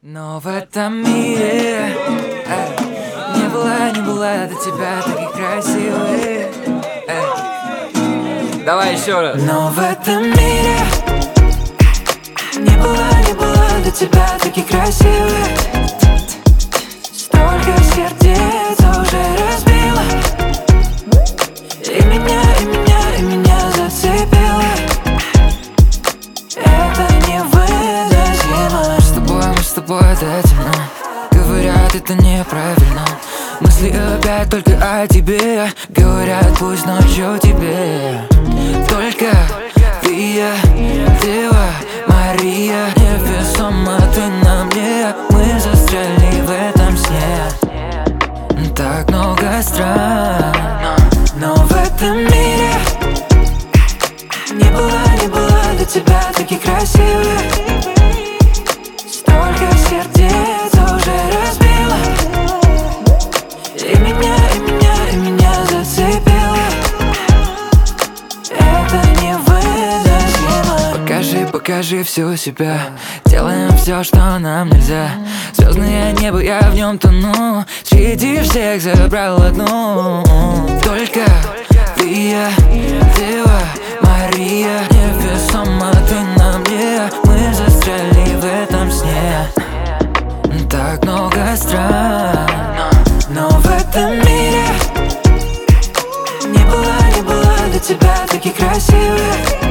Но в этом мире не было до тебя таких красивых. Давай еще раз. Но в этом мире не было до тебя таких красивых. Столько сердец уже разбила, и меня зацепило. Это невыносимо. Мы с тобой это темно. Говорят, это неправильно. Мысли опять только о тебе. Говорят, пусть ночью тебе. Только ты, я, Дева Мария. Невесомо ты на мне. Мы застряли в этом сне. Так много стран. Но в этом мире не было до тебя таких красивых. Столько сердец уже разбила, и меня зацепило. Это невыносимо. Покажи всю себя. Делаем все, что нам нельзя. Звездное небо, я в нем тону. Среди всех забрал одну. Только ты, я, Дева Мария. Невесомо ты на мне. Мы застряли в этом сне. Так много стран. Но в этом мире не было до тебя таких красивых.